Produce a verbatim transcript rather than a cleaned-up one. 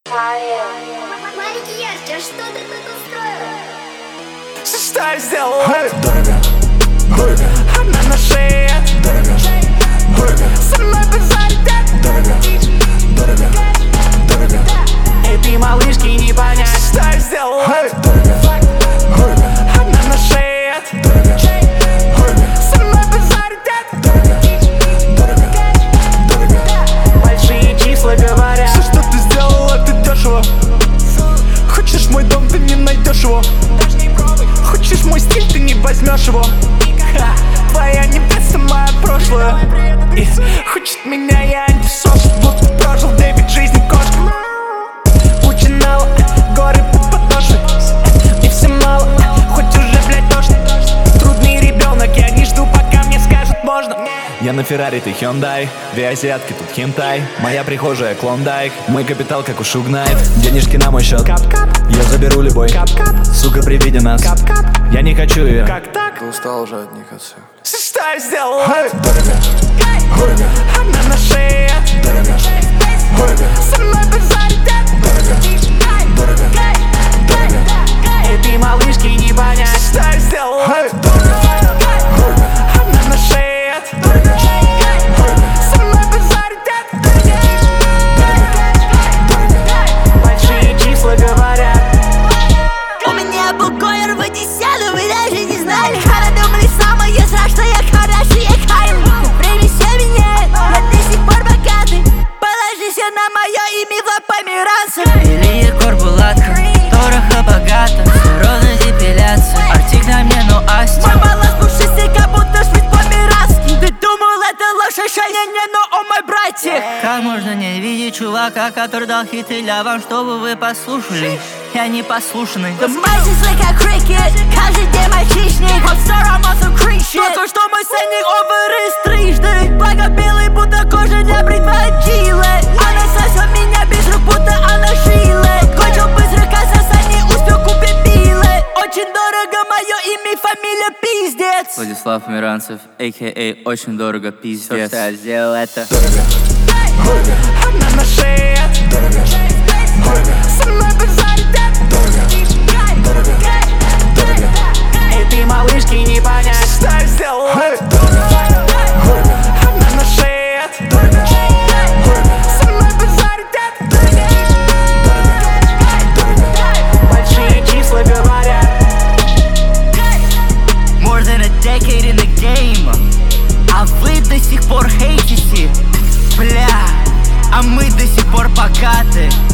Маленький Ярче, а что ты тут устроила? Что я сделал? Hey. Дорого, дорого, она на шее. Дорого, дорого, со мной базарит. Дорого, дорого, дорого. Этой малышки не понять, что я сделал. Hey. Дорого, дорого, она на шее. Дорого, дорого, со мной базарит. Дорого, дорого, дорого. Большие числа говорят. Все, что ты сделал, это дешево. Хочешь мой дом, ты не найдешь его. Хочешь мой стиль, ты не возьмешь его. Ха, твоя невеста, мое прошлое. И хочет меня, я антисоциал. Будто прожил девять жизней кошки. Куча нала, горы под подошвой. И все мало, хоть уже, блядь, дождь. Трудный ребенок, я не жду, пока мне скажут можно. Я на Феррари, ты Hyundai. Две азиатки, тут хентай. Моя прихожая Клондайк. Мой капитал, как у Шугнайт. Денежки на мой счет. Кап-кап, Я заберу любой. кап-кап, Сука, при виде нас. кап-кап. Я не хочу ее. Как так? Устал уже от них отца. Что я сделал? Hey. Дорого, дорого, Она на шее. дорого, дорого, Со мной базарит. дорого, дорого, дорого. Этой малышки не понять, что я сделал. Hey. Дорого, дорого, Она на шее. дорого, дорого, Со мной базарит. дорого. Большие числа говорят. У меня был койер в десятом, вы даже не знали. Хара думали самое зря, что я хороший, я Кайл. Время все меняет, я до сих пор богатый. Положись на мое имя в померанцев. Или Егор Булатка, дорого, богато, все ровно депиляция. Артик на мне, но Асти. Мой баланс пушистый, как будто швид по-мирански. Ты думал, это ложь, не, но о мой братик. Как можно не видеть чувака, который дал хиты для вам, чтобы вы послушали? Я не послушный. The mice is like a cricket, каждый день мальчишник. I'm sorry, I'm also creep shit. Только что мой сценник оверы трижды. Благо белый, будто кожа для предводила. Она сосет меня без рук, будто она шила. Кончил быстро, касаться, не успел купить билы. Очень дорого мое имя и фамилия, пиздец. Владислав Миранцев, а ка а очень дорого, пиздец. Я сделал это. Дорого, дорого, Она на шее. дорого, дорого, Со мной базарит. дорого, дорого, дорого. Этой малышки не понять, что я сделал. Hey. Дорого, дорого, Она на шее. дорого, дорого, Со мной базарит. дорого, дорого, дорого. Большие числа говорят. More than a decade in the game, а вы до сих пор хейтите. Бля, а мы до сих пор богаты.